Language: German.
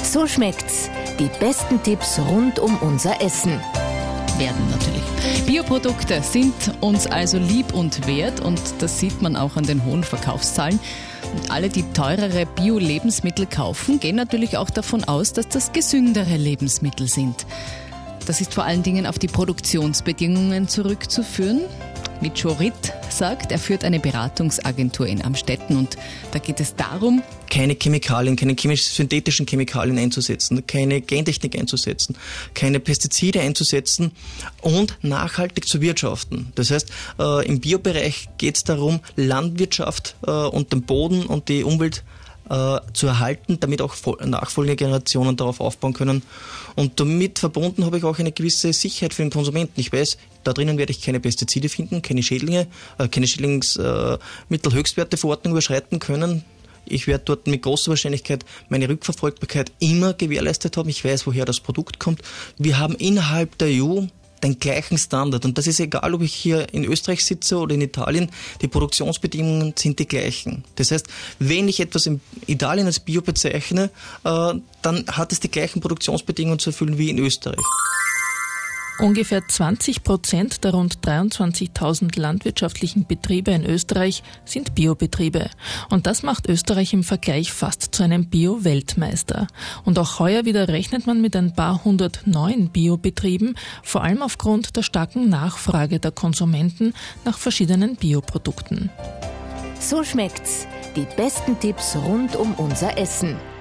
So schmeckt's. Die besten Tipps rund um unser Essen. Werden natürlich. Bioprodukte sind uns also lieb und wert und das sieht man auch an den hohen Verkaufszahlen. Und alle, die teurere Bio-Lebensmittel kaufen, gehen natürlich auch davon aus, dass das gesündere Lebensmittel sind. Das ist vor allen Dingen auf die Produktionsbedingungen zurückzuführen. Wie Joe Ritt sagt, er führt eine Beratungsagentur in Amstetten und da geht es darum, keine Chemikalien, keine synthetischen Chemikalien einzusetzen, keine Gentechnik einzusetzen, keine Pestizide einzusetzen und nachhaltig zu wirtschaften. Das heißt, im Biobereich geht es darum, Landwirtschaft und den Boden und die Umwelt zu erhalten, damit auch nachfolgende Generationen darauf aufbauen können. Und damit verbunden habe ich auch eine gewisse Sicherheit für den Konsumenten. Ich weiß, da drinnen werde ich keine Pestizide finden, keine Schädlinge, keine Schädlingsmittelhöchstwerteverordnung überschreiten können. Ich werde dort mit großer Wahrscheinlichkeit meine Rückverfolgbarkeit immer gewährleistet haben. Ich weiß, woher das Produkt kommt. Wir haben innerhalb der EU den gleichen Standard. Und das ist egal, ob ich hier in Österreich sitze oder in Italien, die Produktionsbedingungen sind die gleichen. Das heißt, wenn ich etwas in Italien als Bio bezeichne, dann hat es die gleichen Produktionsbedingungen zu erfüllen wie in Österreich. Ungefähr 20% der rund 23.000 landwirtschaftlichen Betriebe in Österreich sind Biobetriebe. Und das macht Österreich im Vergleich fast zu einem Bio-Weltmeister. Und auch heuer wieder rechnet man mit ein paar hundert neuen Biobetrieben, vor allem aufgrund der starken Nachfrage der Konsumenten nach verschiedenen Bioprodukten. So schmeckt's. Die besten Tipps rund um unser Essen.